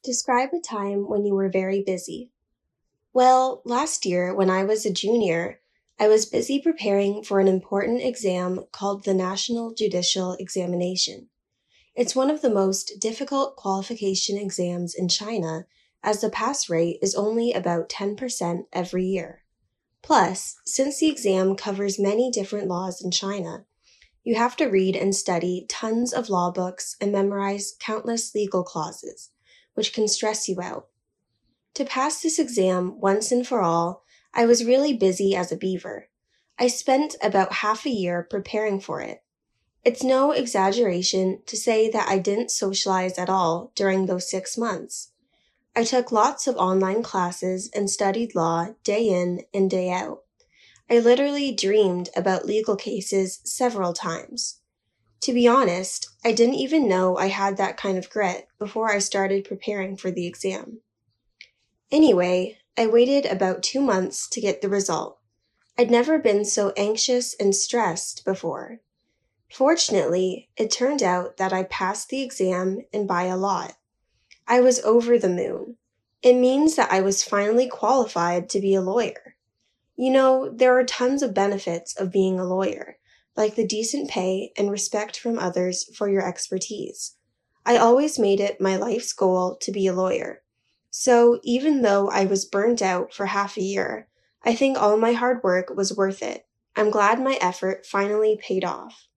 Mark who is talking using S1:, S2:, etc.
S1: Describe a time when you were very busy. Well, last year, when I was a junior, I was busy preparing for an important exam called the National Judicial Examination. It's one of the most difficult qualification exams in China, as the pass rate is only about 10% every year. Plus, since the exam covers many different laws in China, you have to read and study tons of law books and memorize countless legal clauses, which can stress you out. To pass this exam once and for all, I was really busy as a beaver. I spent about half a year preparing for it. It's no exaggeration to say that I didn't socialize at all during those 6 months. I took lots of online classes and studied law day in and day out. I literally dreamed about legal cases several times. To be honest, I didn't even know I had that kind of grit before I started preparing for the exam. Anyway, I waited about 2 months to get the result. I'd never been so anxious and stressed before. Fortunately, it turned out that I passed the exam and by a lot. I was over the moon. It means that I was finally qualified to be a lawyer. You know, there are tons of benefits of being a lawyer, like the decent pay and respect from others for your expertise. I always made it my life's goal to be a lawyer. So even though I was burned out for half a year, I think all my hard work was worth it. I'm glad my effort finally paid off.